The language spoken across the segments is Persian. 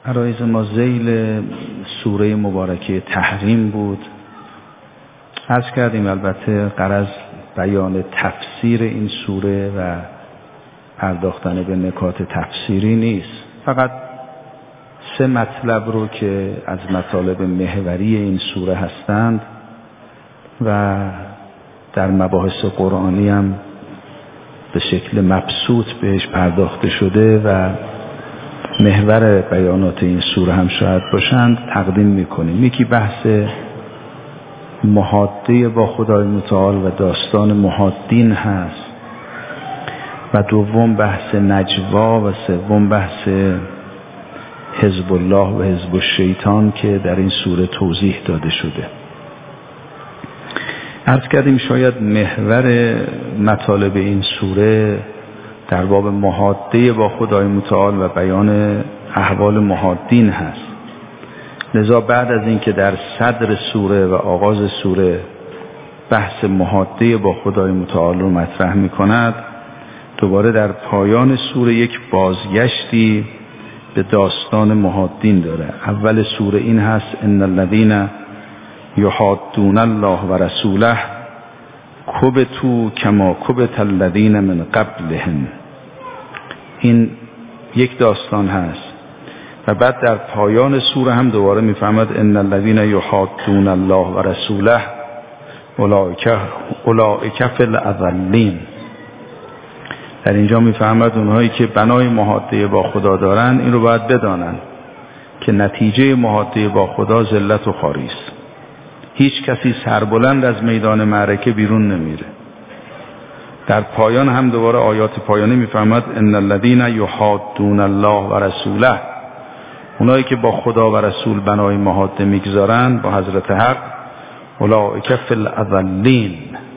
عرایز ما ذیل سوره مبارکه تحریم بود. عرض کردیم البته غرض بیان تفسیر این سوره و پرداختن به نکات تفسیری نیست، فقط 3 مطلب رو که از مطالب محوری این سوره هستند و در مباحث قرآنی هم به شکل مبسوط بهش پرداخته شده و محور بیانات این سوره هم شاید باشند تقدیم میکنیم. یکی بحث محاده با خدای متعال و داستان محادین هست و دوم بحث نجوا و سوم بحث حزب الله و حزب الشیطان که در این سوره توضیح داده شده. عرض کردیم شاید محور مطالب این سوره در باب محاده با خدای متعال و بیان احوال محادین هست. لذا بعد از اینکه در صدر سوره و آغاز سوره بحث محاده با خدای متعال رو مطرح می کند، دوباره در پایان سوره یک بازگشتی به داستان محادین داره. اول سوره این هست ان الذین یحادون الله و رسوله کبتوا کما کبت الذین من قبلهم. این یک داستان هست و بعد در پایان سوره هم دوباره میفهمد ان الذین یحادون الله و رسوله اولئک فی الاذلین. در اینجا میفهمد اونهایی که بنای محاده با خدا دارن این رو باید بدانن که نتیجه محاده با خدا ذلت و خواری است. هیچ کسی سربلند از میدان معرکه بیرون نمیره. در پایان هم دوباره آیات پایانی میفهمد ان الذین یحادون الله و رسوله، اونایی که با خدا و رسول بنای محاده میگذارن با حضرت حق، اولئک فی الاذلین،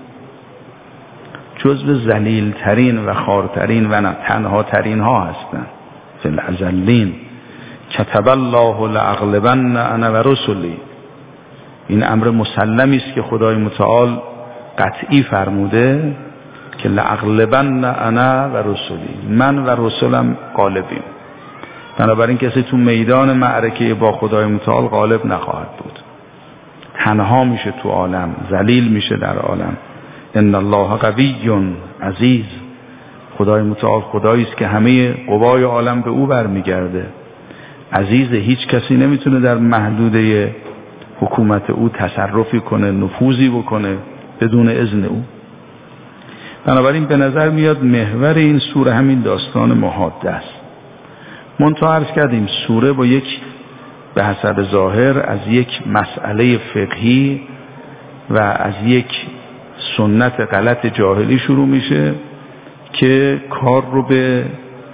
جزو ذلیل ترین و خوارترین و تنها ترین ها هستند. فی الاذلین کتب الله لاغلبن انا و رسلی. این امر مسلمی است که خدای متعال قطعی فرموده که لاغلبن انا و رسلی، من و رسولم غالبیم. بنابراین کسی تو میدان معرکه با خدای متعال غالب نخواهد بود، تنها میشه تو عالم، ذلیل میشه در عالم. ان الله قوی عزیز، خدای متعال خدایی است که همه قوای عالم به او برمیگرده. عزیز، هیچ کسی نمیتونه در محدوده حکومت او تصرفی کنه، نفوذی بکنه بدون اذن او. بنابراین به نظر میاد محور این سوره همین داستان محاده است. منتها عرض کردیم سوره با یک به حسب ظاهر از یک مسئله فقهی و از یک سنت غلط جاهلی شروع میشه که کار رو به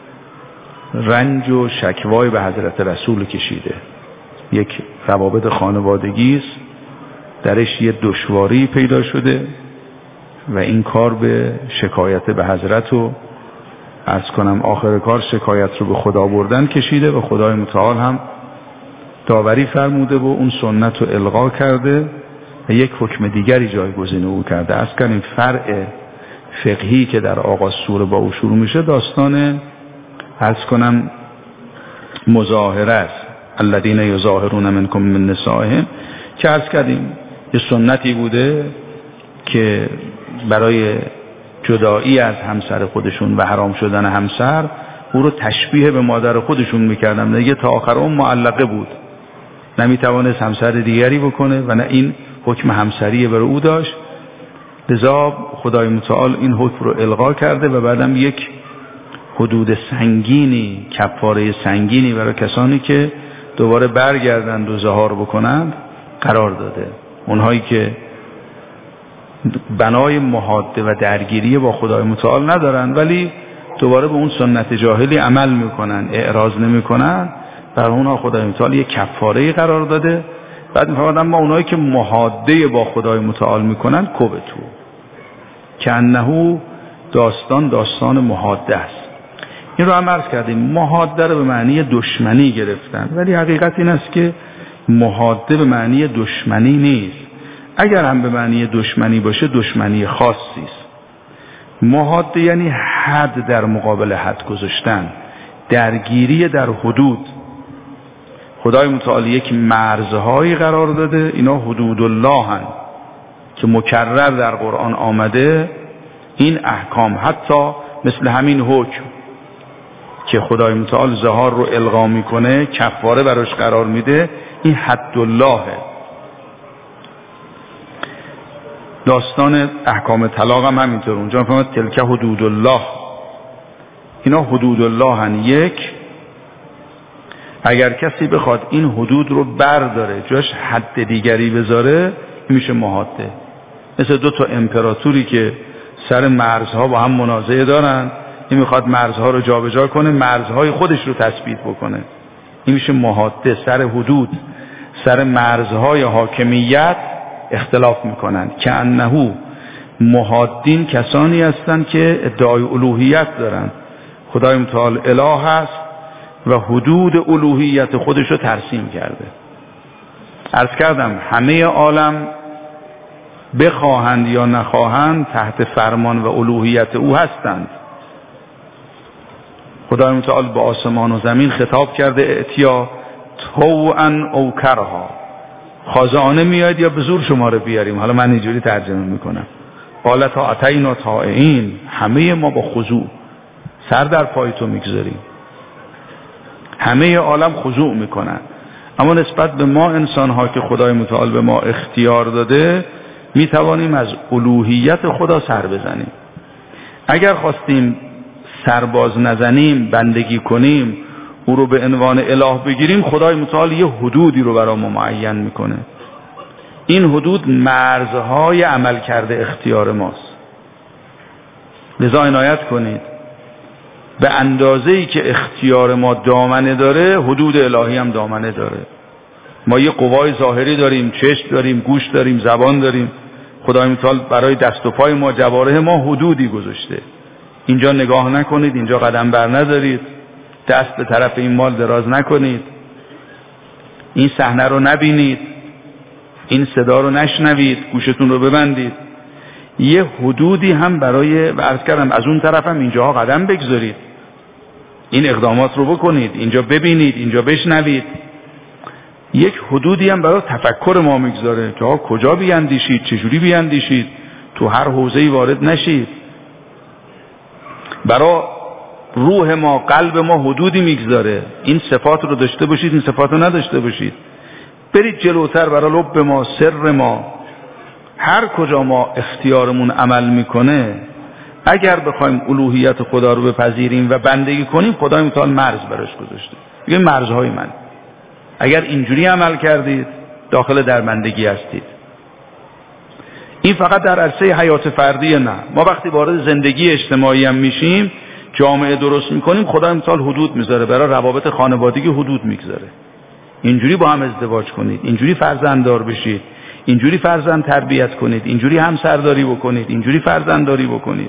رنج و شکوای به حضرت رسول کشیده. یک روابط خانوادگی است، درش یه دشواری پیدا شده و این کار به شکایت به حضرت و عرض کنم آخر کار شکایت رو به خدا بردن کشیده و خدای متعال هم داوری فرموده و اون سنت رو الغا کرده و یک حکم دیگری جایگزین او کرده. از کنیم فرع فقهی که در آغاز سوره با او شروع میشه داستان عرض کنم مظاهره است. الذین یظاهرون منکم من نسائهم، که عرض کردیم یه سنتی بوده که برای جدایی از همسر خودشون و حرام شدن همسر او رو تشبیه به مادر خودشون میکردن. دیگه تا آخر اون معلقه بود، نمیتوانست همسر دیگری بکنه و نه این حکم همسری برای او داشت. لذا خدای متعال این حکم رو الغا کرده و بعدم یک حدود سنگینی، کفاره سنگینی برای کسانی که دوباره برگردند و ظهار بکنند قرار داده. اونهایی که بنای محاده و درگیری با خدای متعال ندارن ولی دوباره به اون سنت جاهلی عمل میکنن، اعراض نمیکنن، برای اونها خدای متعال یک کفاره قرار داده. بعد میفرماد اما اونهایی که محاده با خدای متعال میکنن کبتو، که انه داستان محاده است. این رو هم عرض کردیم، محاده رو به معنی دشمنی گرفتن ولی حقیقت این است که محاده به معنی دشمنی نیست. اگر هم به معنی دشمنی باشه دشمنی خاصی است. محاده یعنی حد در مقابل حد گذاشتن، درگیری در حدود. خدای متعال یک مرزهایی قرار داده، اینا حدود الله هن که مکرر در قرآن آمده. این احکام حتی مثل همین حکم که خدای متعال ظهار رو الغا میکنه، کفاره براش قرار میده، این حد اللهه. داستان احکام طلاق هم همینطور، اونجا میفهمد تلک حدود الله، اینا حدود الله هن. یک، اگر کسی بخواد این حدود رو برداره جاش حد دیگری بذاره میشه محاده. مثل دو تا امپراتوری که سر مرزها با هم منازعه دارن، این میخواد مرزها رو جابجا کنه، مرزهای خودش رو تثبیت بکنه، این میشه محاده. سر حدود، سر مرزهای حاکمیت اختلاف میکنن. که انه محادین کسانی هستند که ادعای الوهیت دارن، خدای متعال اله هست و حدود الوهیت خودش رو ترسیم کرده. عرض کردم همه عالم بخواهند یا نخواهند تحت فرمان و الوهیت او هستند. خدای متعال با آسمان و زمین خطاب کرده اعتیا طوعا او کرها، خازانه میاد یا به زور شما رو بیاریم. حالا من اینجوری ترجمه میکنم، قالت اتینا طائعین، همه ما با خضوع سر در پای تو میگذاریم، همه عالم خضوع میکنن. اما نسبت به ما انسان ها که خدای متعال به ما اختیار داده، میتوانیم از الوهیت خدا سر بزنیم. اگر خواستیم سرباز نزنیم، بندگی کنیم، او رو به عنوان اله بگیریم، خدای متعال یه حدودی رو برای ما معین میکنه. این حدود مرزهای عمل کرده اختیار ماست. لذا عنایت کنید، به اندازه‌ای که اختیار ما دامنه داره، حدود الهی هم دامنه داره. ما یه قوای ظاهری داریم، چشم داریم، گوش داریم، زبان داریم. خدای متعال برای دست و پای ما، جوارح ما حدودی گذاشته. اینجا نگاه نکنید، اینجا قدم بر ندارید، دست به طرف این مال دراز نکنید، این صحنه رو نبینید، این صدا رو نشنوید، گوشتون رو ببندید. یه حدودی هم برای، و عرض کردم از اون طرف هم اینجاها قدم بگذارید، این اقدامات رو بکنید، اینجا ببینید، اینجا بشنوید. یک حدودی هم برای تفکر ما میگذاره که کجا بیاندیشید، چجوری بیاندیشید، تو هر حوزه‌ای وارد نشید. برای روح ما، قلب ما حدودی میگذاره، این صفات رو داشته باشید، این صفات رو نداشته باشید. برید جلوتر، برای لب ما، سر ما، هر کجا ما اختیارمون عمل میکنه، اگر بخوایم الوهیت خدا رو بپذیریم و بندگی کنیم، خدای متعال مرز براش گذاشته. میگه مرزهای من، اگر اینجوری عمل کردید داخل در بندگی هستید. این فقط در عرصه حیات فردی نه، ما وقتی وارد زندگی اجتماعی هم میشیم، جامعه درست میکنیم، خدای متعال حدود میذاره. برای روابط خانوادگی حدود میذاره. اینجوری با هم ازدواج کنید، اینجوری فرزنددار بشید، اینجوری فرزند تربیت کنید، اینجوری همسرداری بکنید، اینجوری فرزندداری بکنید.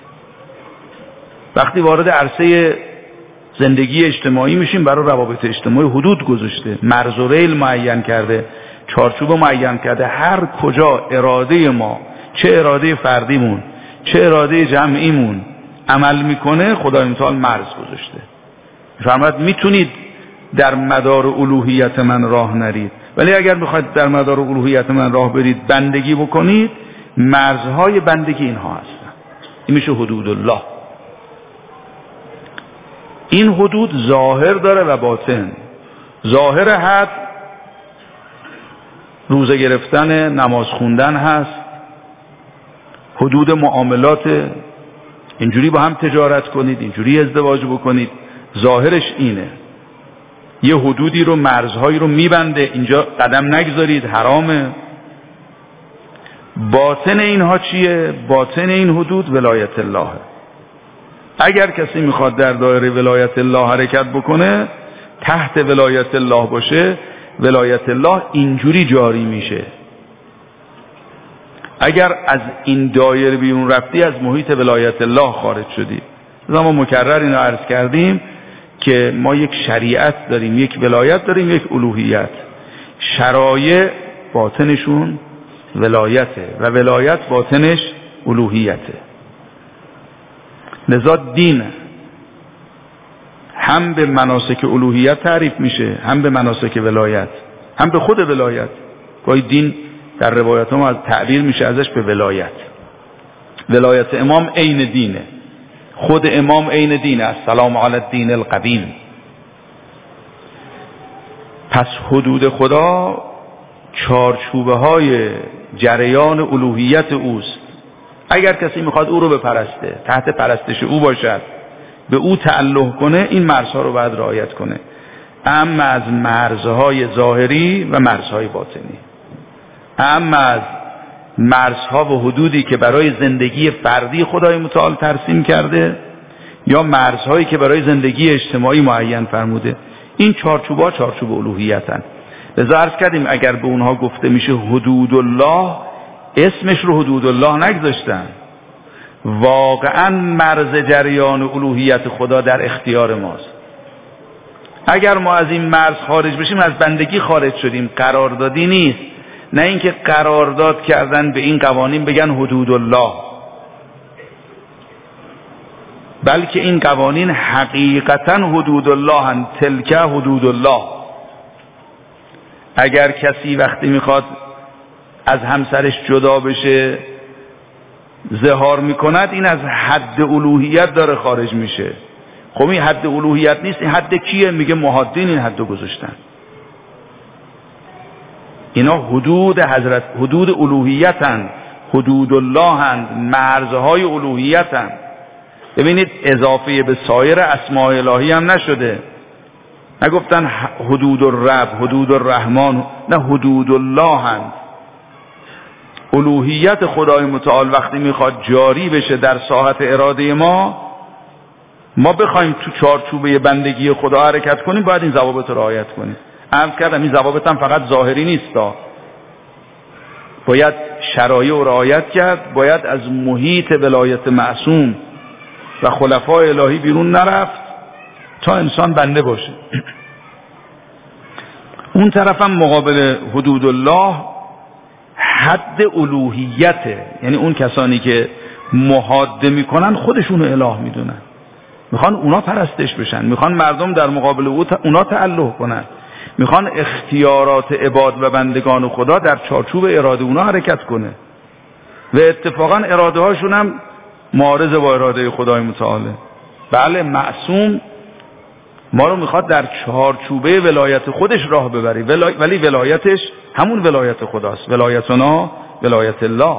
وقتی وارد عرصه زندگی اجتماعی میشیم، برای روابط اجتماعی حدود گذاشته، مرز و ریل معین کرده، چارچوب معین کرده. هر کجا اراده ما، چه اراده فردیمون چه اراده جمعیمون عمل میکنه، خدای متعال مرز گذاشته. فرمود میتونید در مدار الوهیت من راه نرید، ولی اگر بخواید در مدار الوهیت من راه برید، بندگی بکنید، مرزهای بندگی اینها هستن. این میشه حدود الله. این حدود ظاهر داره و باطن. ظاهر حد روزه گرفتن، نماز خوندن هست، حدود معاملات، اینجوری با هم تجارت کنید، اینجوری ازدواج بکنید، ظاهرش اینه. یه حدودی رو، مرزهایی رو میبنده، اینجا قدم نگذارید، حرامه. باطن اینها چیه؟ باطن این حدود ولایت الله. اگر کسی میخواد در دایره ولایت الله حرکت بکنه، تحت ولایت الله باشه، ولایت الله اینجوری جاری میشه. اگر از این دایره بیرون رفتی، از محیط ولایت الله خارج شدی. ما مکرر اینو عرض کردیم که ما یک شریعت داریم، یک ولایت داریم، یک الوهیت. شرایع باطنشون ولایته و ولایت باطنش الوهیته. لذا دین هم به مناسک الوهیت تعریف میشه، هم به مناسک ولایت، هم به خود ولایت. گاهی دین در روایت ما از تعبیر میشه ازش به ولایت. ولایت امام عین دینه، خود امام عین دینه. السلام علی الدین القدیم. پس حدود خدا چارچوبه های جریان الوهیت اوست. اگر کسی میخواد او رو بپرسته، تحت پرستش او باشد، به او تعلق کنه، این مرزها رو باید رعایت کنه. اما از مرزهای ظاهری و مرزهای باطنی، اما از مرزها و حدودی که برای زندگی فردی خدای متعال ترسیم کرده یا مرزهایی که برای زندگی اجتماعی معین فرموده، این چارچوب‌ها چارچوب الوهیتن. لذا عرض کردیم اگر به اونها گفته میشه حدود الله، اسمش رو حدود الله نگذاشتن، واقعا مرز جریان الوهیت خدا در اختیار ماست. اگر ما از این مرز خارج بشیم از بندگی خارج شدیم، قراردادی نیست. نه اینکه قرارداد کردن به این قوانین بگن حدود الله، بلکه این قوانین حقیقتا حدود الله هن. تلک حدود الله. اگر کسی وقتی میخواد از همسرش جدا بشه ظهار میکند، این از حد الوهیت داره خارج میشه. خب این حد الوهیت نیست، این حد کیه؟ میگه محادین این حد گذاشتن. اینا حدود حضرت، حدود الوهیتن، حدود الله هند، مرزهای الوهیتن. ببینید اضافه به سایر اسماء الهی هم نشده. نگفتن حدود الرب، حدود الرحمن، نه حدود الله هند. الوهیت خدای متعال وقتی میخواد جاری بشه در ساحت اراده ما بخوایم تو چارچوبه بندگی خدا حرکت کنیم، باید این ضوابط رو رعایت کنیم. عرض کردم این ضوابط هم فقط ظاهری نیستا، باید شرایع رو رعایت کرد، باید از محیط ولایت معصوم و خلفای الهی بیرون نرفت تا انسان بنده باشه. اون طرف هم مقابل حدود الله حد الوهیته، یعنی اون کسانی که محاده میکنن خودشون اله میدونن، میخوان اونا پرستش بشن، میخوان مردم در مقابل اونا تعلق کنن، میخوان اختیارات عباد و بندگان خدا در چارچوب اراده اونا حرکت کنه و اتفاقا اراده هاشون هم معارض با اراده خدای متعاله. بله معصوم ما رو میخواد در چارچوبه ولایت خودش راه ببری، ولی ولایتش همون ولایت خداست. ولایتنا ولایت الله.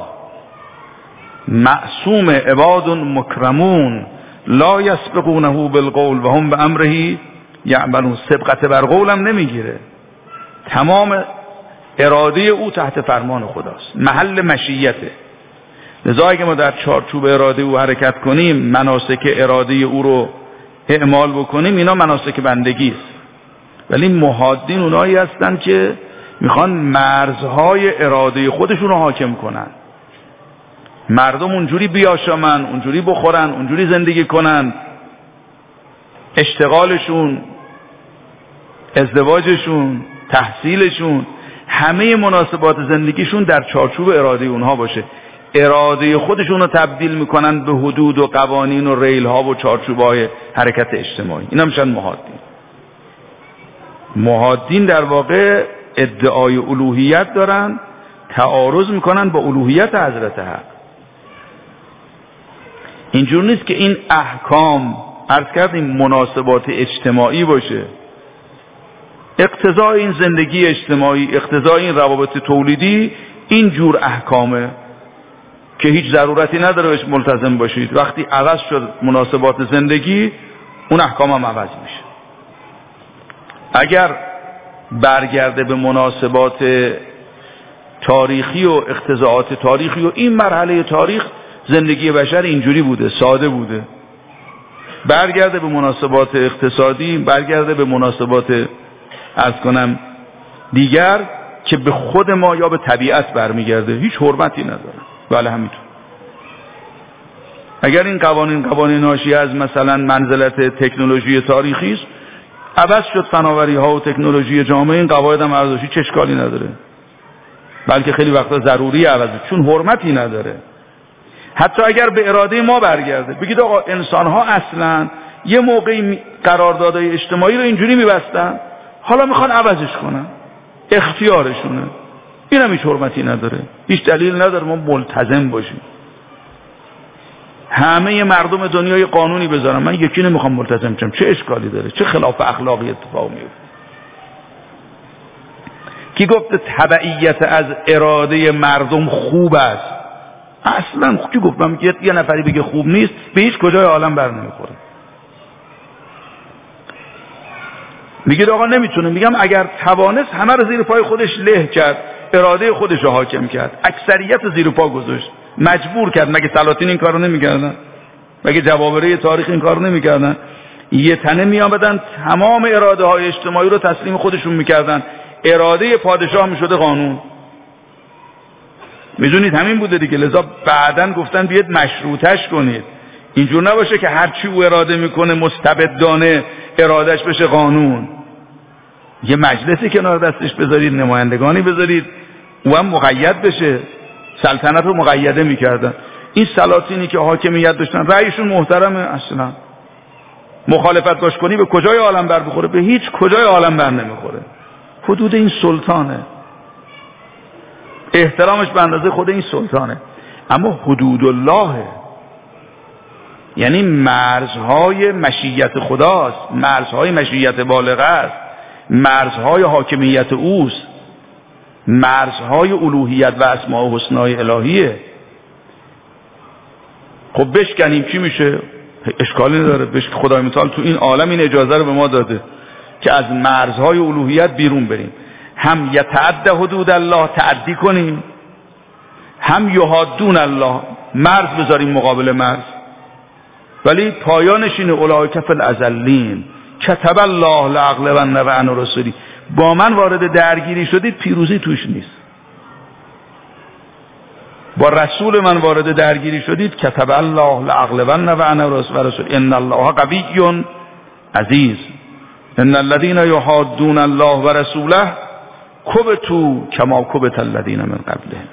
معصوم عباد مکرمون لا یسبقونه بالقول و هم بامره یعملون. سبقت بر قولم نمیگیره، تمام اراده او تحت فرمان خداست، محل مشیته. لذا اگه ما در چارچوب اراده او حرکت کنیم، مناسک اراده او رو اعمال بکنیم، اینا مناسک بندگی است. ولی محادین اونایی هستن که میخوان مرزهای اراده خودشون رو حاکم کنن، مردم اونجوری بیاشامن، اونجوری بخورن، اونجوری زندگی کنن، اشتغالشون، ازدواجشون، تحصیلشون، همه مناسبات زندگیشون در چارچوب اراده اونها باشه. اراده خودشون رو تبدیل میکنن به حدود و قوانین و ریل ها و چارچوب‌های حرکت اجتماعی. اینا میشن محادین. محادین در واقع ادعای الوهیت دارن، تعارض میکنن با الوهیت حضرت حق. اینجور نیست که این احکام عرض کردیم مناسبات اجتماعی باشه، اقتضای این زندگی اجتماعی، اقتضای این روابط تولیدی این جور احکامه که هیچ ضرورتی نداره بهش ملتزم باشید. وقتی عوض شد مناسبات زندگی، اون احکام هم عوض میشه. اگر برگرده به مناسبات تاریخی و اقتضاعات تاریخی و این مرحله تاریخ، زندگی بشر اینجوری بوده، ساده بوده، برگرده به مناسبات اقتصادی، برگرده به مناسبات عرض کنم دیگر که به خود ما یا به طبیعت برمیگرده، هیچ حرمتی نداره. بله همینطور. اگر این قوانین ناشی از مثلا منزلت تکنولوژی تاریخی است، عوض شد فناوری ها و تکنولوژی جامعه، این قواعد هم ارزشی چه اشکالی نداره، بلکه خیلی وقتا ضروری عوض، چون حرمتی نداره. حتی اگر به اراده ما برگرده، بگید آقا انسان ها اصلا یه موقعی قراردادهای اجتماعی رو اینجوری میبستن، حالا میخوان عوضش کنن، اختیارشونه. اینم هیچ حرمتی نداره، هیچ دلیل نداره ما ملتزم باشیم. همه مردم دنیا یه قانونی بذارن، من یکی نمیخوام ملتزم شم، چه اشکالی داره؟ چه خلاف اخلاقی اتفاق میفته؟ کی گفته تبعیت از اراده مردم خوب است؟ اصلا کی گفت؟ من یه نفری بگه خوب نیست به هیچ کجای عالم بر نمیخوره. میگه آقا نمیتونه، میگم اگر توانست همه رو زیر پای خودش له کرد، اراده خودش رو حاکم کرد، اکثریت رو زیر پا گذاشت، مجبور کرد. مگه سلاطین این کارو نمیکردن؟ مگه جوابره تاریخ این کارو نمیکردن؟ یه تنه میآمدن تمام اراده های اجتماعی رو تسلیم خودشون میکردن، اراده پادشاه میشده قانون. میدونید همین بوده دیگه. لذا بعدن گفتن بیاد مشروطش کنید، اینجور نباشه که هر چی او اراده میکنه مستبدانه ارادش بشه قانون. یه مجلسی کنار دستش بذارید، نمایندگانی بذارید، او هم مقید بشه. سلطنت رو مقیده میکردن. این سلاطینی که حاکمیت داشتن رأیشون محترمه، اصلا مخالفت باش کنی به کجای عالم بر بخوره؟ به هیچ کجای عالم بر نمیخوره. حدود این سلطانه، احترامش به اندازه خود این سلطانه. اما حدود الله یعنی مرزهای مشیت خداست، مرزهای مشیت بالغه است، مرزهای حاکمیت اوست، مرزهای الوهیت و اسماء و حسنای الهیه. خب بشکنیم چی میشه؟ اشکالی نداره. خدای متعال تو این عالم این اجازه رو به ما داده که از مرزهای الوهیت بیرون بریم، هم یتعدى حدود الله تعدی کنیم، هم یحادون الله مرز بذاریم مقابل مرز. ولی پایانش اینه اولئک فی الاذلین کتب الله لاغلبن وانا رسولی. با من وارد درگیری شدید پیروزی توش نیست. با رسول من وارد درگیری شدید کتب الله لاغلبن وانا رسول ان الله قوی عزیز ان الذين يحادون الله ورسوله كبتوا كما كبت الذين من قبلهم.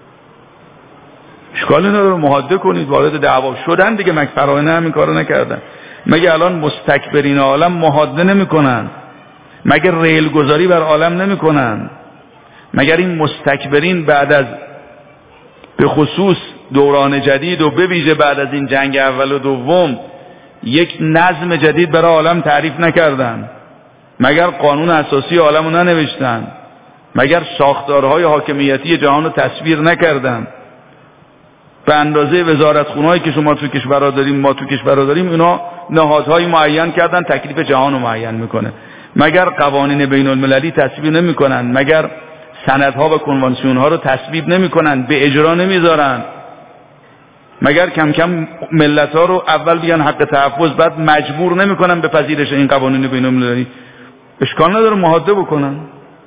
اشکالی نداره محاده کنید، وارد دعوا شدن دیگه. مگه فراعنه همین کارو نکردن؟ مگه الان مستکبرین عالم محاده نمیکنن؟ مگه ریل گذاری بر عالم نمیکنن؟ مگر این مستکبرین بعد از به خصوص دوران جدید و به ویژه بعد از این جنگ اول و دوم یک نظم جدید برای عالم تعریف نکردن؟ مگر قانون اساسی عالم رو ننوشتن؟ مگر ساختارهای حاکمیتی جهان رو تصویر نکردن؟ به اندازه وزارتخونه‌هایی که شما تو کشورها داریم، ما تو کشورها داریم، اینا نهادهای معین کردن تکلیف جهان رو معین میکنه. مگر قوانین بین المللی تصویب نمیکنن؟ مگر سندها و کنوانسیون‌ها رو تصویب نمیکنن؟ به اجرا نمیذارن؟ مگر کم کم ملت‌ها رو اول بیان حق تحفظ بعد مجبور نمیکنن به پذیرش این قوانین بین المللی؟ اشکال نداره محاده بکنن،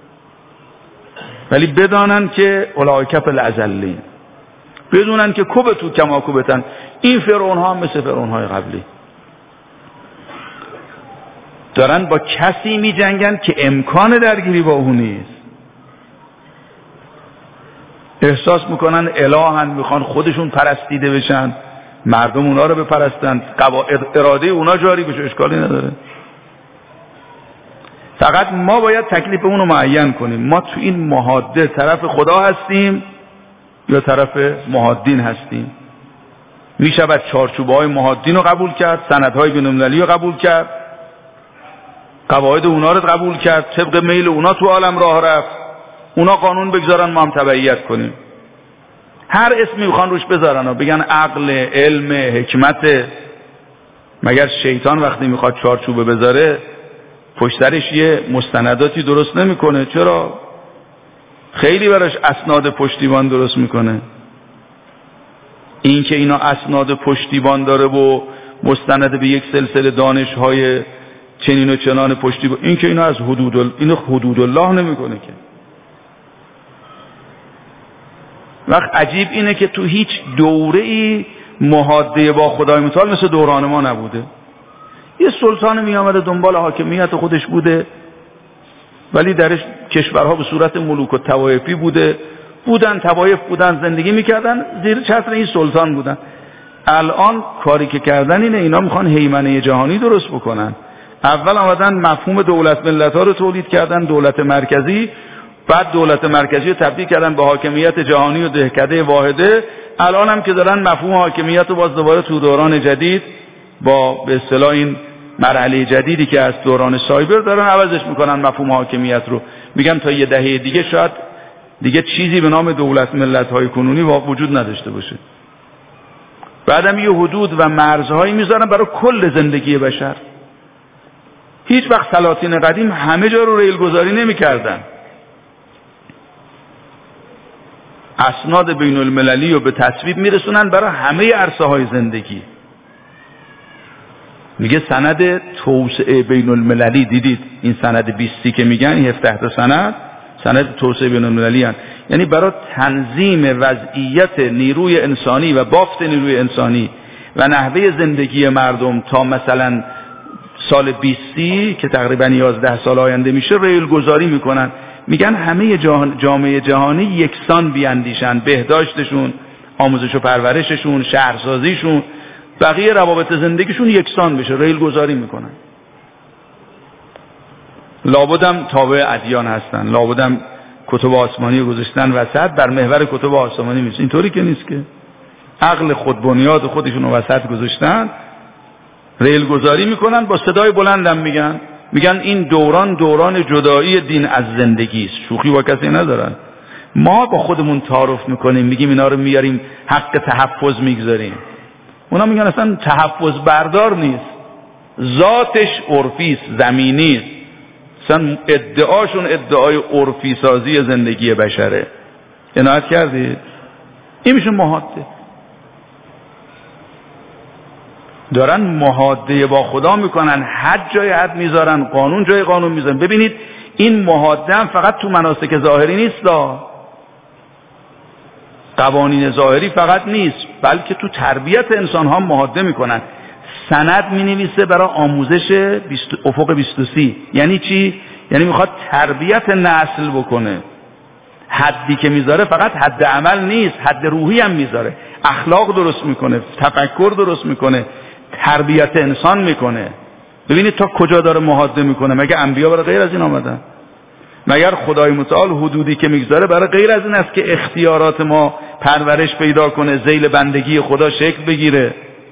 ولی بدانن که اولئک فی الاذلین، بدونن که کبتوا کما کبتن. این فرعون ها هم مثل فرعون های قبلی دارن با کسی می جنگن که امکان درگیری با او نیست. احساس میکنن الهن، میخوان خودشون پرستیده بشن، مردم اونا رو بپرستن، اراده اونا جاری بشه. اشکالی نداره. فقط ما باید تکلیف اون رو معین کنیم. ما تو این محاده طرف خدا هستیم یا طرف محادین هستیم؟ میشود چارچوب‌های محادین رو قبول کرد، سندهای بین‌المللی رو قبول کرد، قواعد اونا رو قبول کرد، طبق میل اونا تو عالم راه رفت، اونا قانون بگذارن ما هم تبعیت کنیم. هر اسمی میخوان روش بذارن و بگن عقل، علم، حکمت. مگر شیطان وقتی میخواد چارچوبه بذاره پشترش یه مستنداتی درست نمیکنه؟ چرا؟ خیلی براش اسناد پشتیبان درست میکنه. این که اینا اسناد پشتیبان داره و مستند به یک سلسله دانش‌های چنین و چنان پشتیبان، این که اینا از حدود الله نمیکنه که. وقت عجیب اینه که تو هیچ دوره‌ای محاده با خدای متعال مثل دوران ما نبوده. یه سلطان می آمده دنبال حاکمیت خودش بوده، ولی درش کشورها به صورت ملوک و طوایفی بودن، طوایف بودن، زندگی میکردن، زیر چتر این سلطان بودن. الان کاری که کردن اینه، اینا میخوان هیمنه جهانی درست بکنن. اول آمدن مفهوم دولت ملت ها رو تولید کردن، دولت مرکزی، بعد دولت مرکزی رو تبدیل کردن به حاکمیت جهانی و دهکده واحده. الان هم که دارن مفهوم حاکمیت رو باز دوباره تو دوران جدید با به اصطلاح این مرحله جدیدی که از دوران سایبر دارن عوضش میکنن مفهوم حاکمیت رو، میگن تا یه دهه دیگه شاید دیگه چیزی به نام دولت ملت های کنونی وجود نداشته باشه. بعدم یه حدود و مرزهایی میذارن برای کل زندگی بشر. هیچ وقت سلاطین قدیم همه جا رو ریل گذاری نمیکردن. اسناد بین المللی رو به تصویب میرسونن برای همه عرصه های زندگی. میگه سند توسعه بین المللی، دیدید این سند 20 که میگن، این 17 تا سند توسعه بین المللی هست. یعنی برای تنظیم وضعیت نیروی انسانی و بافت نیروی انسانی و نحوه زندگی مردم تا مثلا سال 2030 که تقریبا 11 سال آینده میشه ریل گذاری میکنن. میگن همه جامعه جهانی یکسان بیاندیشن، بهداشتشون، آموزش و پرورششون، شهرسازیشون، بقیه روابط زندگیشون یکسان بشه، ریل گذاری میکنن. لابدم تابع ادیان هستن، لابدم کتب آسمانی گذاشتن وسط، بر محور کتب آسمانی میشه. اینطوری که نیست که عقل خود بنیاد خودشون رو وسط گذاشتن، ریل گذاری میکنن، با صدای بلندم میگن این دوران جدایی دین از زندگی است. شوخی با کسی ندارن. ما با خودمون تعارف میکنیم، میگیم اینا رو میاریم حق تحفظ میگذاریم. اونا میگن اصلا تحفظ بردار نیست، ذاتش عرفی است، زمینی است. اصلا ادعاشون ادعای عرفی سازی زندگی بشره. عنایت کردید؟ این میشه محاده. دارن محاده با خدا میکنن، حد جای حد میذارن، قانون جای قانون میذارن. ببینید این محاده هم فقط تو مناسک ظاهری نیست، قوانین ظاهری فقط نیست، بلکه تو تربیت انسان ها محاده میکنن. سند مینویسه برای آموزش افق 23. یعنی چی؟ یعنی میخواد تربیت نسل بکنه. حدی که میذاره فقط حد عمل نیست، حد روحی هم میذاره. اخلاق درست میکنه، تفکر درست میکنه، تربیت انسان میکنه. ببینید تا کجا داره محاده میکنه. مگه انبیا برای غیر از این آمدن؟ مگر خدای متعال حدودی که میگذاره برای غیر از این است که اختیارات ما پرورش پیدا کنه، ذیل بندگی خدا شکل بگیره؟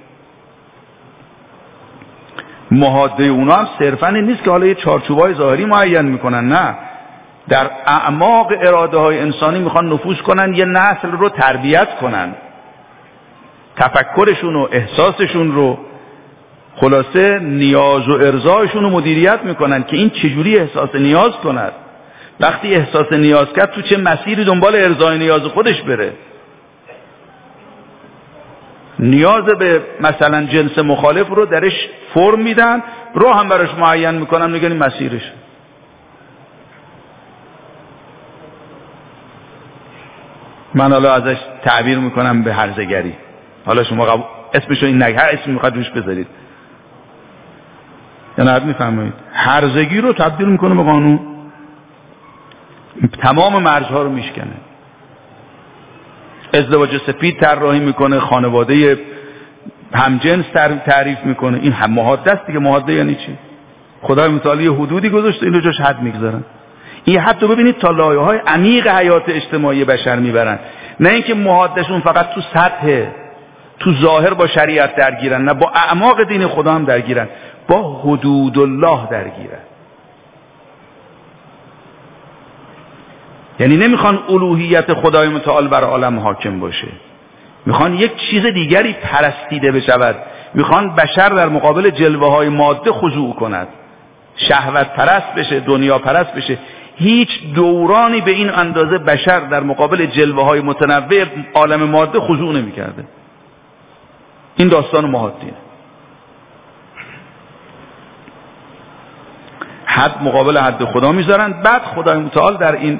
محاده اونا هم صرفاً این نیست که حالا یه چارچوبای ظاهری معین میکنن، نه، در اعماق اراده های انسانی میخوان نفوذ کنن، یه نسل رو تربیت کنن، تفکرشون و احساسشون رو، خلاصه نیاز و ارضایشون رو مدیریت میکنن که این چجوری احساس نیاز کند. وقتی احساس نیاز کرد تو چه مسیری دنبال ارضای نیاز خودش بره. نیاز به مثلا جنس مخالف رو درش فرم میدن، راه هم براش معین میکنن، میگن این مسیرش. من حالا ازش تعبیر میکنم به هرزگری. حالا شما اسمشو این نگه، هر اسمی میخواد روش بذارید. یا نه میفهمید؟ هرزگی رو تبدیل میکنه به قانون، تمام مرزها رو میشکنه. ازدواج سفید طراحی میکنه، خانواده همجنس تعریف میکنه. این هم محاده است دیگه. محاده یعنی چی؟ خدای متعال حدودی گذاشته، اینو جاش حد میگذارن. این حد رو ببینید تا لایه‌های عمیق حیات اجتماعی بشر میبرن. نه اینکه محادشون فقط تو سطح، تو ظاهر با شریعت درگیرن، نه، با اعماق دین خدا هم درگیرن، با حدود الله درگیرن. یعنی نمیخوان الوهیت خدای متعال بر عالم حاکم باشه، میخوان یک چیز دیگری پرستیده بشود. میخوان بشر در مقابل جلوه های ماده خضوع کند، شهوت پرست بشه، دنیا پرست بشه. هیچ دورانی به این اندازه بشر در مقابل جلوه های متنوع عالم ماده خضوع نمی کرده. این داستان محادیه. حد مقابل حد خدا میذارن. بعد خدای متعال در این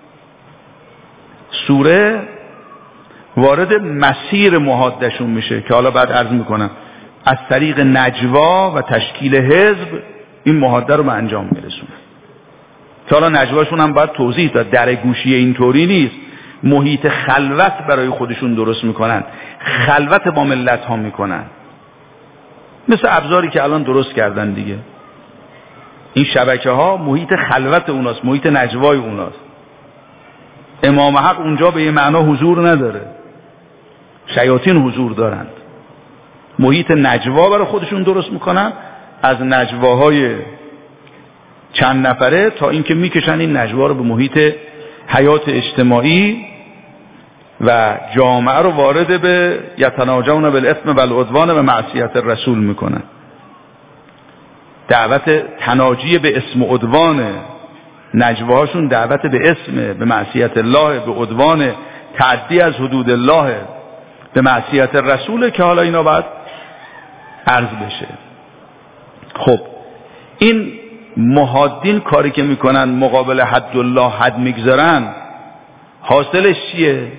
سوره وارد مسیر محادشون میشه که حالا بعد عرض میکنم. از طریق نجوا و تشکیل حزب این محاده رو به انجام میرسونه. که حالا نجواشون هم باید توضیح داد، در گوشی اینطوری نیست. محیط خلوت برای خودشون درست میکنن، خلوت با ملت ها میکنن، مثل ابزاری که الان درست کردن دیگه. این شبکه ها محیط خلوت اوناست، محیط نجوای اوناست. امام حق اونجا به یه معنا حضور نداره، شیاطین حضور دارند. محیط نجوا برای خودشون درست میکنن، از نجواهای چند نفره تا اینکه میکشن این نجوا رو به محیط حیات اجتماعی و جامعه رو وارد به یتناجون بالاثم والعدوان و معصیت الرسول میکنن. دعوت تناجی به اسم و عدوان نجواهاشون دعوت به اسم، به معصیت الله، به عدوان، تعدی از حدود الله، به معصیت الرسول که حالا اینا باید عرض بشه. خب این محادین کاری که میکنن مقابل حد الله حد میگذارن، حاصلش چیه؟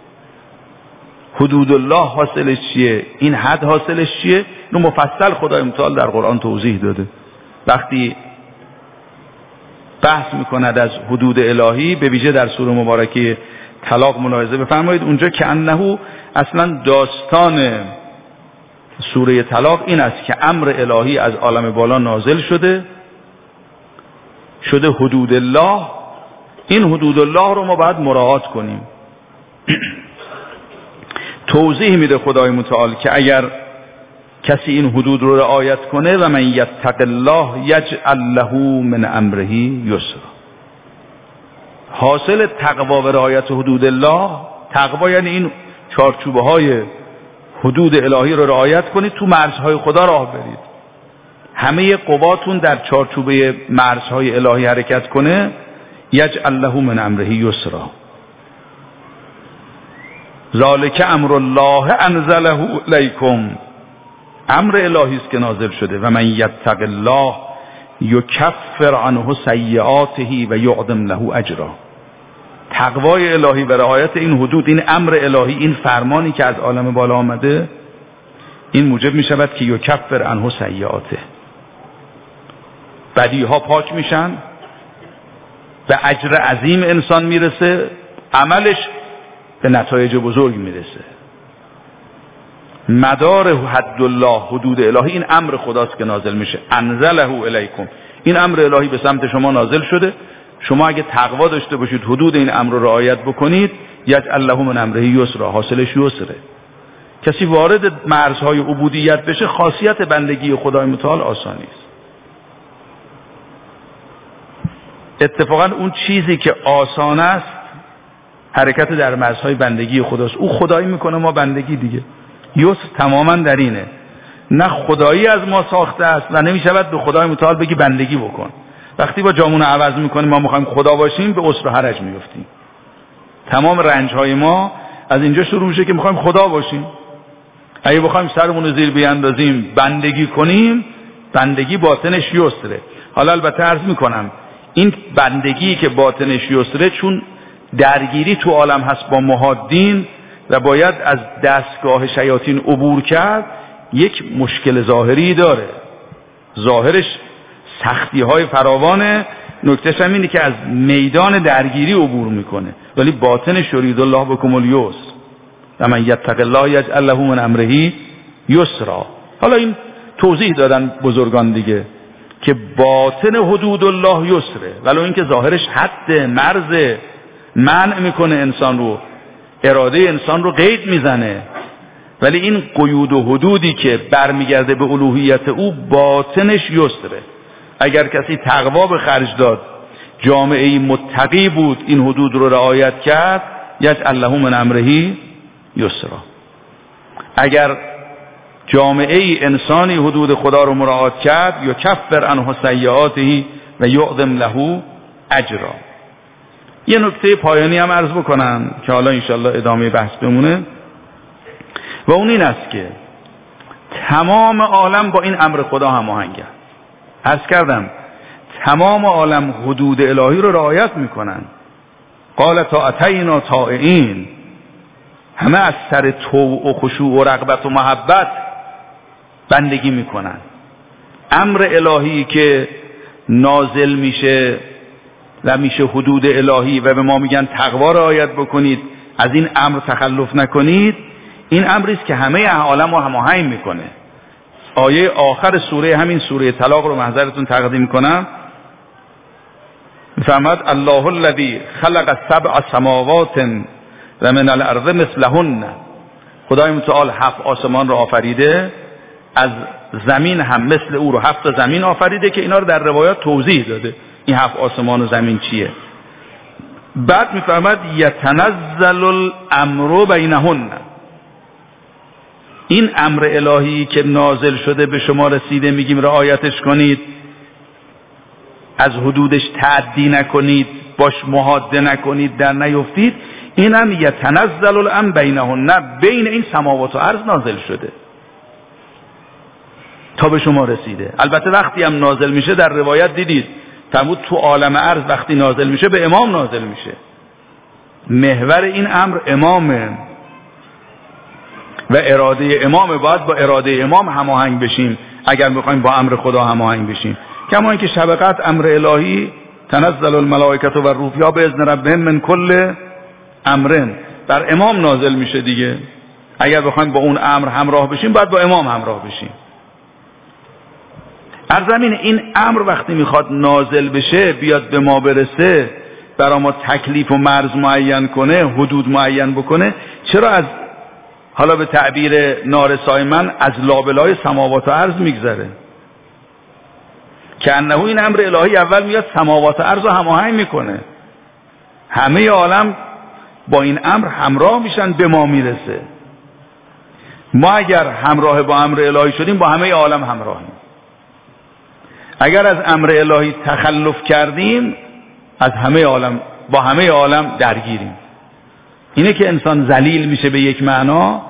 حدود الله حاصلش چیه؟ این حد حاصلش چیه؟ اینو مفصل خدای متعال در قرآن توضیح داده. وقتی بحث میکند از حدود الهی، به ویژه در سوره مبارکه طلاق ملاحظه بفرمایید، اونجا که انه اصلا داستان سوره طلاق این است که امر الهی از عالم بالا نازل شده حدود الله. این حدود الله رو ما باید مراعات کنیم. توضیح میده خدای متعال که اگر کسی این حدود رو رعایت کنه، و من یتق الله یجعل له من امره یسرا. حاصل تقوا و رعایت حدود الله، تقوا یعنی این چارچوبه های حدود الهی رو رعایت کنید، تو مرزهای خدا راه برید. همه قواتون در چارچوبه مرزهای الهی حرکت کنه، یجعل له من امره یسرا. ذالک امر الله انزله الیکم. امر الهی است که نازل شده. و من یتق الله یکفر عنه سیئاته و یعظم له اجرا. تقوای الهی و رعایت این حدود، این امر الهی، این فرمانی که از عالم بالا آمده، این موجب می شود که یکفر عنه سیئاته، بدیها پاک میشن، به اجر عظیم انسان میرسه، عملش به نتایج بزرگ میرسه. مدار حد الله، حدود الهی، این امر خداست که نازل میشه. انزله الیکم، این امر الهی به سمت شما نازل شده. شما اگه تقوا داشته باشید، حدود این امر رو رعایت بکنید، یجعل له من امره یسرا، حاصلش یسره. کسی وارد مرزهای عبودیت بشه، خاصیت بندگی خدای متعال آسانی است. اتفاقا اون چیزی که آسان است حرکت در مرزهای بندگی خداست. او خدایی میکنه، ما بندگی دیگه. یسر تماما در اینه، نه خدایی از ما ساخته است و نمیشود به خدای متعال بگی بندگی بکن. وقتی با جامون عوض میکنیم، ما میخوایم خدا باشیم، به اسر و حرج میفتیم. تمام رنجهای ما از اینجا شروع میشه که میخوایم خدا باشیم. اگه بخوایم سرمون رو زیر بیاندازیم بندگی کنیم، بندگی باطنش یسره. حالا البته عرض میکنم این بندگی که باطنش یسره، چون درگیری تو عالم هست با محادین و باید از دستگاه شیاطین عبور کرد، یک مشکل ظاهری داره. ظاهرش سختی های فراوانه، نکتهش هم اینه که از میدان درگیری عبور میکنه، ولی باطنش یرید الله بکم الیسر و من یتق الله یجعل له من امره یسرا. حالا این توضیح دادن بزرگان دیگه که باطن حدود الله یسره، ولو اینکه ظاهرش حد، مرز، منع میکنه انسان رو، اراده انسان رو قید میزنه، ولی این قیود و حدودی که برمیگرده به الوهیت او، باطنش یسره. اگر کسی تقوا به خرج داد، جامعه‌ای متقی بود، این حدود رو رعایت کرد، یجعل له من امره یسرا. اگر جامعه‌ای انسانی حدود خدا رو مراعات کرد، یکفر عنه سیئاته و یعظم له اجرا. یه نکته پایانی هم عرض بکنم که حالا انشالله ادامه بحث بمونه، و اون این است که تمام عالم با این امر خدا هماهنگه. عرض کردم تمام عالم حدود الهی رو رعایت میکنن. قال طاعتینا طائعین، همه از سر طوع و خشوع و رغبت و محبت بندگی میکنن. امر الهی که نازل میشه و میشه حدود الهی و به ما میگن تقوا رعایت بکنید، از این امر تخلف نکنید، این امری است که همه عالم رو هماهنگ میکنه. آیه آخر سوره، همین سوره طلاق رو محضرتون تقدیم کنم، میفرماد الله الذی خلق 7 سماوات و من الارض مثلهن. خدای متعال 7 آسمان رو آفریده، از زمین هم مثل او رو 7 زمین آفریده که اینا رو در روایات توضیح داده این 7 آسمان و زمین چیه. بعد میفرماد یتنزل الامر بینهن. این امر الهی که نازل شده به شما رسیده، میگیم رعایتش کنید، از حدودش تعدی نکنید، باش محاده نکنید، در نیفتید، اینم یتنزل الامر بینهن، بین این سماوات و ارض نازل شده تا به شما رسیده. البته وقتی هم نازل میشه در روایت دیدید فرمود تو عالم ارض وقتی نازل میشه به امام نازل میشه. محور این امر امامه و اراده امام، باید با اراده امام هماهنگ بشیم اگر میخوایم با امر خدا هماهنگ بشیم. کما اینکه شب قدر امر الهی تنزل الملائکه و الروح یا باذن ربهم من کل امرن، بر امام نازل میشه دیگه. اگر بخوایم با اون امر همراه بشیم باید با امام همراه بشیم. ارزمین این امر وقتی میخواد نازل بشه، بیاد به ما برسه، برای ما تکلیف و مرز معین کنه، حدود معین بکنه، چرا از حالا به تعبیر نارسای من از لابلای سماوات و ارض میگذره؟ که انه این امر الهی اول میاد سماوات و ارض رو هماهنگ میکنه، همه عالم با این امر همراه میشن، به ما میرسه. ما اگر همراه با امر الهی شدیم با همه عالم همراهیم. اگر از امر الهی تخلف کردیم از همه عالم، با همه عالم درگیریم. اینه که انسان ذلیل میشه به یک معنا،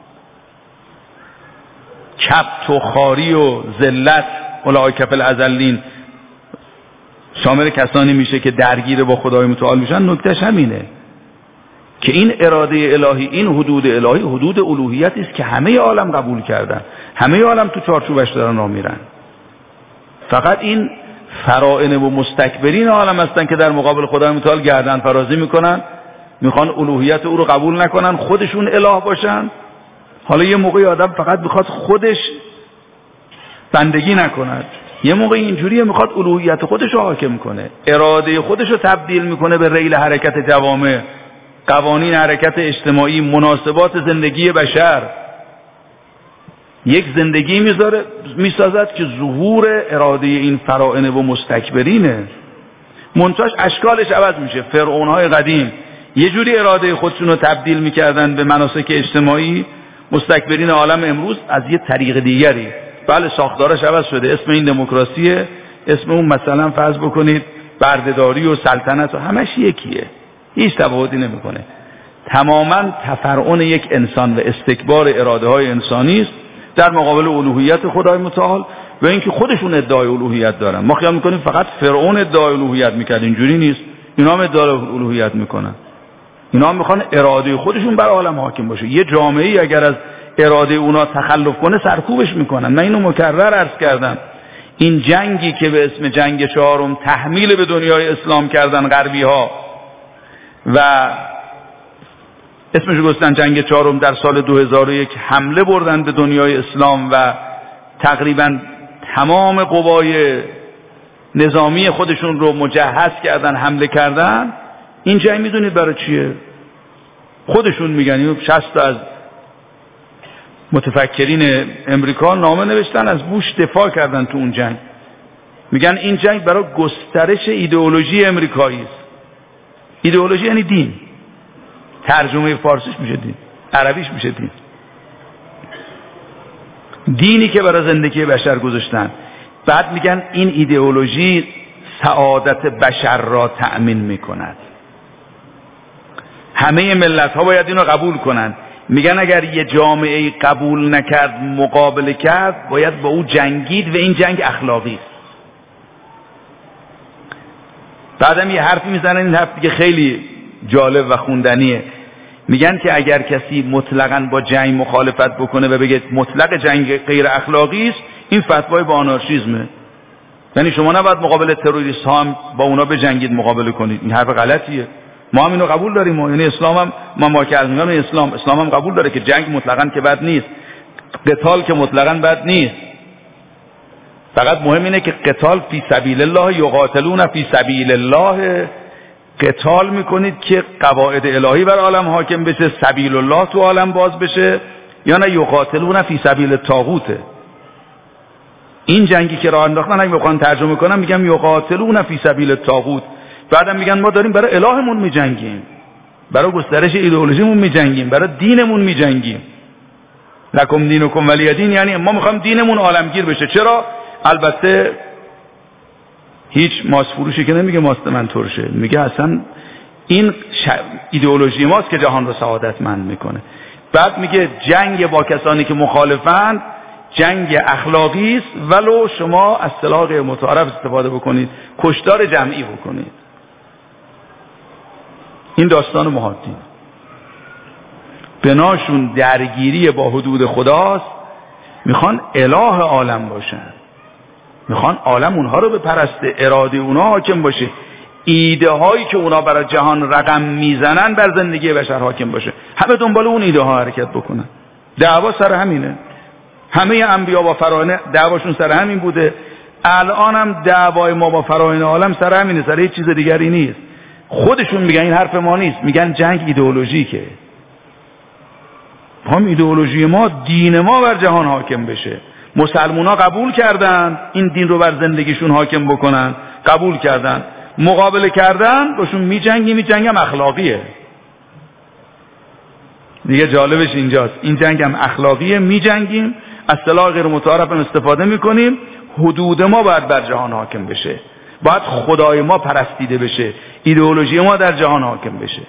کبت و خاری و ذلت، اولئک فی الاذلین، شامل کسانی میشه که درگیر با خدای متعال میشن. نکتهش همینه که این اراده الهی، این حدود الهی حدود الوهیتی است که همه عالم قبول کردن، همه عالم تو چارچوبش دارن راه میرن. فقط این فرائن و مستکبرین عالم هستن که در مقابل خدای متعال گردن فرازی میکنن، میخوان الوهیت او رو قبول نکنن، خودشون اله باشن. حالا یه موقعی آدم فقط میخواد خودش بندگی نکند، یه موقعی اینجوریه میخواد الوهیت خودش رو حاکم کنه، اراده خودش رو تبدیل میکنه به ریل حرکت جوامع، قوانین حرکت اجتماعی، مناسبات زندگی بشر. یک زندگی میسازد که ظهور اراده این فرائن و مستکبرینه. منتاش اشکالش عوض میشه. فرعونهای قدیم یه جوری اراده خودشون رو تبدیل میکردن به مناسک اجتماعی، مستکبرین عالم امروز از یه طریق دیگری. بله ساختارش عوض شده، اسم این دموکراسیه، اسم اون مثلا فرض بکنید بردهداری و سلطنت و همش یکیه، هیچ تفاوتی نمیکنه. تماما تفرعن یک انسان و استکبار اراده های انسانی است در مقابل الوهیت خدای متعال و اینکه خودشون ادعای الوهیت دارن. ما خیال میکنیم فقط فرعون ادعای الوهیت میکرد، اینجوری نیست. اینا هم ادعای الوهیت میکنن، اینا هم میخوان اراده خودشون بر عالم حاکم باشه. یه جامعه‌ای اگر از اراده اونا تخلف کنه سرکوبش میکنن. من اینو مکرر عرض کردم، این جنگی که به اسم جنگ چهارم تحمیل به دنیای اسلام کردن غربی ها و اسمش گذاشتن جنگ چهارم، در سال 2001 حمله بردن به دنیای اسلام و تقریبا تمام قوای نظامی خودشون رو مجهز کردن، حمله کردن. این جنگ میدونید برای چیه؟ خودشون میگن 60 تا از متفکرین امریکا نامه نوشتن، از بوش دفاع کردن تو اون جنگ. میگن این جنگ برای گسترش ایدئولوژی امریکایی است. ایدئولوژی یعنی دین، ترجمه فارسیش میشه دین، عربیش میشه دین. دینی که برای زندگی بشر گذاشتن. بعد میگن این ایدئولوژی سعادت بشر را تأمین میکند، همه ملت ها باید اینو قبول کنن. میگن اگر یه جامعه قبول نکرد، مقابله کرد، باید با او جنگید و این جنگ اخلاقی است. بعدم یه حرفی میزنن، این حرف دیگه خیلی جالب و خوندنیه. میگن که اگر کسی مطلقاً با جنگ مخالفت بکنه و بگه مطلق جنگ غیر اخلاقی است، این فتوای با آنارشیزمه. یعنی شما نباید مقابل تروریست ها هم با اونا بجنگید، مقابله کنید. این حرف غلطیه. ما هم اینو قبول داریم. یعنی اسلام هم ما که از میگم اسلام هم قبول داره که جنگ مطلقاً که بد نیست، قتال که مطلقاً بد نیست. فقط مهم اینه که قتال فی سبیل الله، یقاتلون فی سبیل الله، قتال میکنید که قواعد الهی بر عالم حاکم بشه، سبیل الله تو عالم باز بشه، یا نه یقاتلون فی سبیل الطاغوت. این جنگی که راه انداختن اگه بخوام ترجمه کنم میگم یقاتلون فی سبیل الطاغوت، بعدم میگن ما داریم برای الهمون میجنگیم، برای گسترش ایدئولوژیمون میجنگیم، برای دینمون میجنگیم. لکم دینکم ولی دین، یعنی ما میخوایم دینمون عالمگیر بشه. چرا؟ البته هیچ ماست فروشی که نمیگه ماست من ترشه، میگه اصلا این ایدئولوژی ماست که جهان رو سعادتمند میکنه. بعد میگه جنگ با کسانی که مخالفند جنگ اخلاقی است، ولو شما از اصطلاح غیر متعارف استفاده بکنید، کشتار جمعی بکنید. این داستان محادین بناشون درگیری با حدود خداست، میخوان اله عالم باشن، میخوان عالم اونها رو بپرسته، اراده اونها حاکم باشه، ایده هایی که اونا برای جهان رقم میزنن بر زندگی بشر حاکم باشه. همه دنبال اون ایده ها حرکت بکنن. دعوا سر همینه. همه انبیا با فراعنه دعواشون سر همین بوده. الان هم دعوای ما با فراعنه عالم سر همینه، سر هیچ چیز دیگری نیست. خودشون میگن این حرف ما نیست، میگن جنگ ایدئولوژیکه. هم ایدئولوژی ما، دین ما بر جهان حاکم بشه. مسلمونا قبول کردن این دین رو بر زندگیشون حاکم بکنن، قبول کردن، مقابله کردن، باشون میجنگم اخلاقیه. دیگه جالبش اینجاست، این جنگ هم اخلاقیه، میجنگیم، اصطلاح غیر متعارف هم استفاده میکنیم. حدود ما باید بر جهان حاکم بشه، باید خدای ما پرستیده بشه، ایدئولوژی ما در جهان حاکم بشه.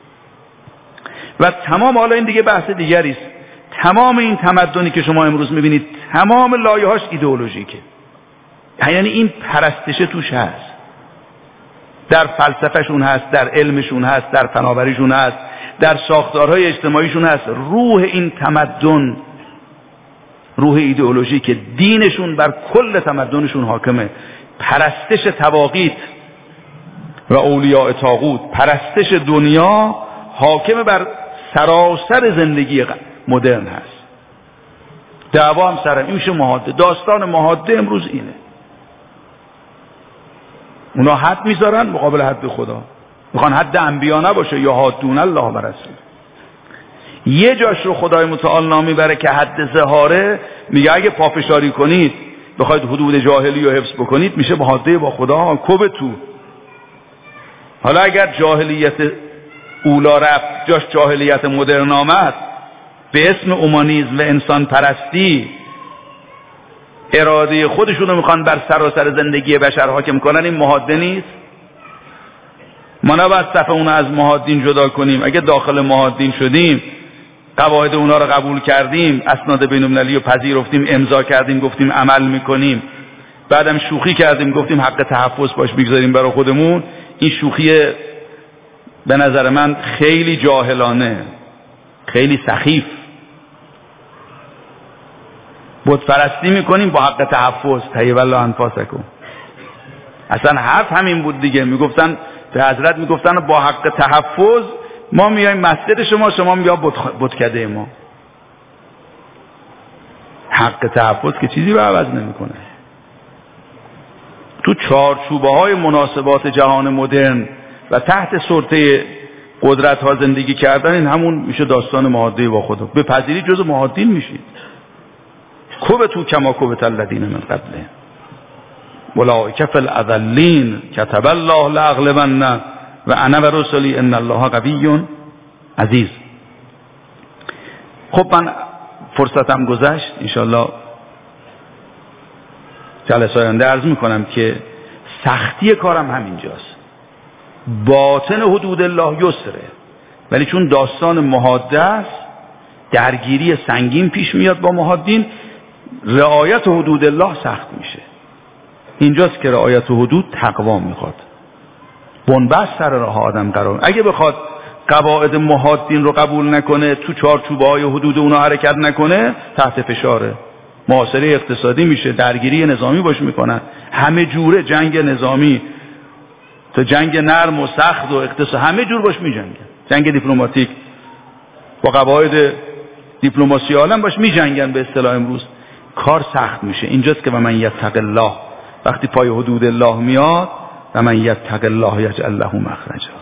و تمام، حالا این دیگه بحث دیگری است، تمام این تمدنی که شما امروز میبینید تمام لایه‌هاش ایدئولوژیکه. یعنی این پرستش توش هست، در فلسفهشون هست، در علمشون هست، در فناوریشون هست، در ساختارهای اجتماعیشون هست. روح این تمدن روح ایدئولوژی که دینشون بر کل تمدنشون حاکمه. پرستش طواغیت و اولیاء طاغوت، پرستش دنیا حاکم بر سراسر زندگی مدرن هست. دعوا هم سر این میشه محاده. داستان محاده امروز اینه. اونا حد میذارن مقابل حد خدا، میخوان حد انبیا نباشه، یا حدون الله و رسول. یه جاش رو خدای متعال نامی بره که حد ظهاره، میگه اگه پافشاری کنید بخواید حدود جاهلی رو حفظ بکنید میشه محاده با خدا، کوب تو. حالا اگر جاهلیت اولا رفت جاش جاهلیت مدرن آمد، به اسم اومانیسم و انسان پرستی اراده خودشون رو میخوان بر سراسر زندگی بشر حاکم کنن، این محاده نیست؟ ما نباید صف اون از محادین جدا کنیم. اگه داخل محادین شدیم، قواعد اونا رو قبول کردیم، اسناد بین‌المللی رو پذیرفتیم، امضا کردیم، گفتیم عمل میکنیم، بعدم شوخی کردیم گفتیم حق تحفظ باش میگذاریم برای خودمون، این شوخی به نظر من خیلی جاهلانه، خیلی سخیف. بت پرستی میکنیم با حق تحفظ، طیب الله انفاسکم. اصلا حرف همین بود دیگه. میگفتن به حضرت میگفتن با حق تحفظ ما میایم مسجد شما، شما میاد بتکده ما. حق تحفظ که چیزی به عوض نمیکنه. تو چارچوبه های مناسبات جهان مدرن و تحت سلطه قدرت ها زندگی کردن، این همون میشه داستان محاده با خدا. به پذیری جز محادین میشید. کوبتو کما کوبت الذین من قبلهم اولئک فی الاذلین کتب الله لاغلبن و انا و رسلی ان الله قوی عزیز. خب من فرصتم گذشت، انشالله جلسه آینده عرض میکنم که سختی کارم همینجاست. باطن حدود الله یسره، ولی چون داستان محاده است، درگیری سنگین پیش میاد با محادین، رعایت حدود الله سخت میشه. اینجاست که رعایت حدود تقوا میخواد. بنبست سر راه آدم قرار. اگه بخواد قواعد محادین رو قبول نکنه، تو چارچوبه های حدود اونا حرکت نکنه، تحت فشاره. محاصره اقتصادی میشه، درگیری نظامی باش میکنن، همه جوره، جنگ نظامی تا جنگ نرم و سخت و اقتصاد، همه جور باش می‌جنگن. جنگ دیپلماتیک با قواعد دیپلماسی عالم باش می‌جنگن. به اصطلاح امروز کار سخت میشه. اینجاست که و من یتق الله، وقتی پای حدود الله میاد، و من یتق الله یجعل له مخرجا.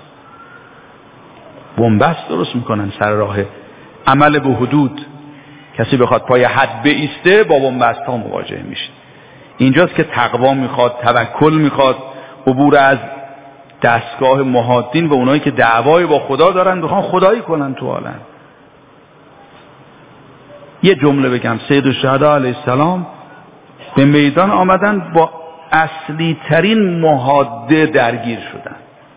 بنبست درست میکنن سر راه عمل به حدود. کسی بخواد پای حد بایسته با بنبست ها مواجه میشه. اینجاست که تقوا میخواد، توکل میخواد، عبور از دستگاه محادین و اونایی که دعوای با خدا دارن بخوان خدایی کنن تو عالم. یه جمله بگم، سید الشهدا علیه السلام به میدان آمدن با اصلی ترین محاده درگیر شدن.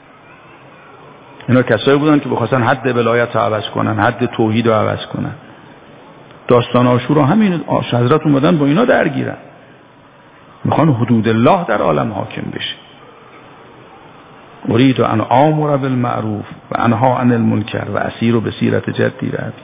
اینا کسایی بودن که بخواستن حد ولایت رو عوض کنن، حد توحید رو عوض کنن. داستان عاشورا همین، حضرت اومدن با اینا درگیرن، میخوان حدود الله در عالم حاکم بشه. اريد ان آمر بالمعروف و انهی عن المنکر و اسیر بسیرت جدی ربی.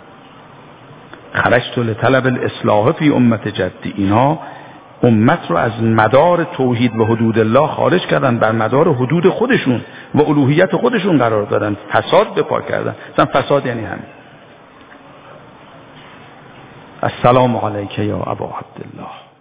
خرجت لطلب الاصلاح فی امت جدی. اینا امت رو از مدار توحید و حدود الله خارج کردن، بر مدار حدود خودشون و الوهیت خودشون قرار دادن، فساد بپا کردن. مثلا فساد یعنی همین. السلام علیک یا ابا عبدالله.